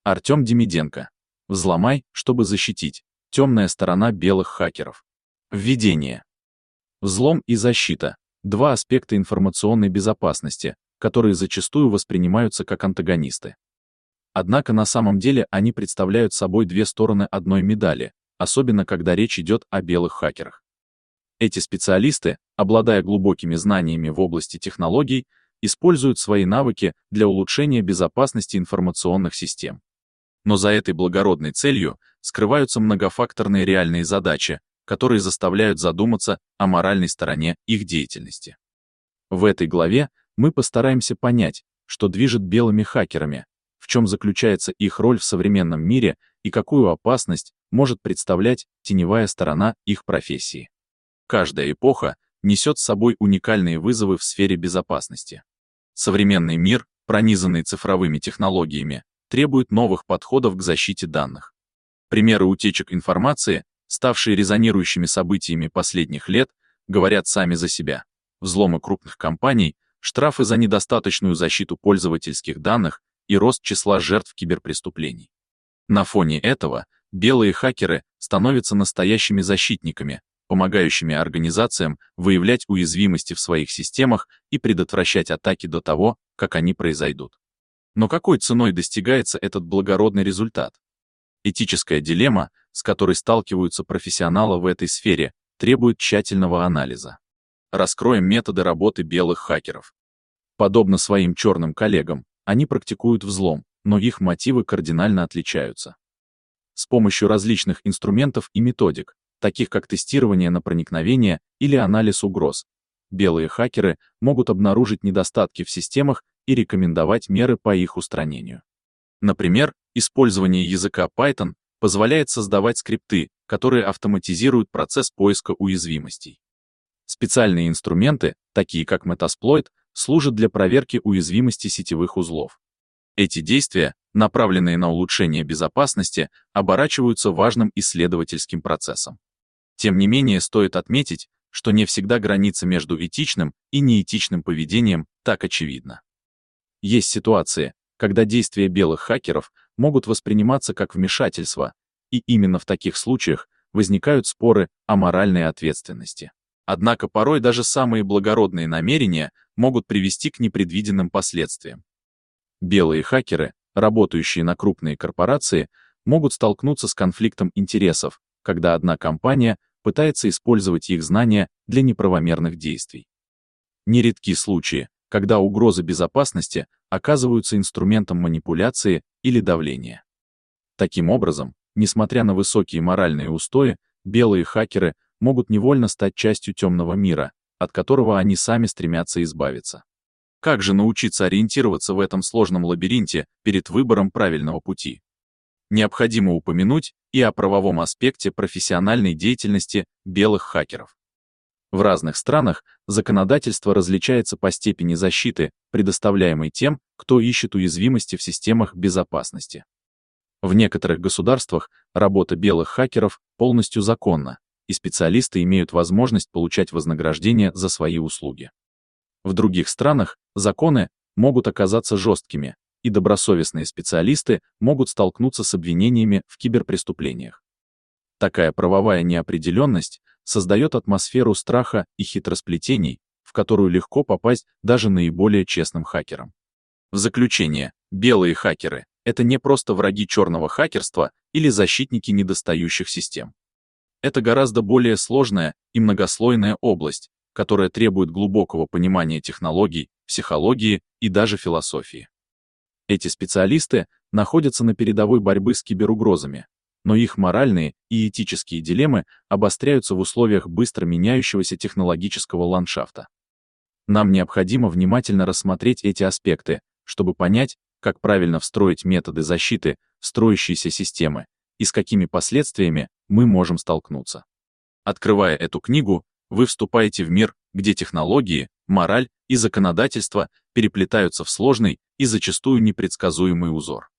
Артем Демиденко. Взломай, чтобы защитить. Темная сторона белых хакеров. Введение. Взлом и защита — два аспекта информационной безопасности, которые зачастую воспринимаются как антагонисты. Однако на самом деле они представляют собой две стороны одной медали, особенно когда речь идет о белых хакерах. Эти специалисты, обладая глубокими знаниями в области технологий, используют свои навыки для улучшения безопасности информационных систем. Но за этой благородной целью скрываются многофакторные реальные задачи, которые заставляют задуматься о моральной стороне их деятельности. В этой главе мы постараемся понять, что движет белыми хакерами, в чем заключается их роль в современном мире и какую опасность может представлять теневая сторона их профессии. Каждая эпоха несет с собой уникальные вызовы в сфере безопасности. Современный мир, пронизанный цифровыми технологиями, требует новых подходов к защите данных. Примеры утечек информации, ставшие резонирующими событиями последних лет, говорят сами за себя. Взломы крупных компаний, штрафы за недостаточную защиту пользовательских данных и рост числа жертв киберпреступлений. На фоне этого белые хакеры становятся настоящими защитниками, помогающими организациям выявлять уязвимости в своих системах и предотвращать атаки до того, как они произойдут. Но какой ценой достигается этот благородный результат? Этическая дилемма, с которой сталкиваются профессионалы в этой сфере, требует тщательного анализа. Раскроем методы работы белых хакеров. Подобно своим черным коллегам, они практикуют взлом, но их мотивы кардинально отличаются. С помощью различных инструментов и методик, таких как тестирование на проникновение или анализ угроз, белые хакеры могут обнаружить недостатки в системах и рекомендовать меры по их устранению. Например, использование языка Python позволяет создавать скрипты, которые автоматизируют процесс поиска уязвимостей. Специальные инструменты, такие как Metasploit, служат для проверки уязвимости сетевых узлов. Эти действия, направленные на улучшение безопасности, оборачиваются важным исследовательским процессом. Тем не менее, стоит отметить, что не всегда граница между этичным и неэтичным поведением так очевидна. Есть ситуации, когда действия белых хакеров могут восприниматься как вмешательство, и именно в таких случаях возникают споры о моральной ответственности. Однако порой даже самые благородные намерения могут привести к непредвиденным последствиям. Белые хакеры, работающие на крупные корпорации, могут столкнуться с конфликтом интересов, когда одна компания пытается использовать их знания для неправомерных действий. Нередки случаи, когда угрозы безопасности оказываются инструментом манипуляции или давления. Таким образом, несмотря на высокие моральные устои, белые хакеры могут невольно стать частью темного мира, от которого они сами стремятся избавиться. Как же научиться ориентироваться в этом сложном лабиринте перед выбором правильного пути? Необходимо упомянуть и о правовом аспекте профессиональной деятельности белых хакеров. В разных странах законодательство различается по степени защиты, предоставляемой тем, кто ищет уязвимости в системах безопасности. В некоторых государствах работа белых хакеров полностью законна, и специалисты имеют возможность получать вознаграждение за свои услуги. В других странах законы могут оказаться жесткими, и добросовестные специалисты могут столкнуться с обвинениями в киберпреступлениях. Такая правовая неопределенность создает атмосферу страха и хитросплетений, в которую легко попасть даже наиболее честным хакерам. В заключение, белые хакеры — это не просто враги черного хакерства или защитники недостающих систем. Это гораздо более сложная и многослойная область, которая требует глубокого понимания технологий, психологии и даже философии. Эти специалисты находятся на передовой борьбы с киберугрозами, но их моральные и этические дилеммы обостряются в условиях быстро меняющегося технологического ландшафта. Нам необходимо внимательно рассмотреть эти аспекты, чтобы понять, как правильно встроить методы защиты в строящиеся системы и с какими последствиями мы можем столкнуться. Открывая эту книгу, вы вступаете в мир, где технологии, мораль и законодательство переплетаются в сложный и зачастую непредсказуемый узор.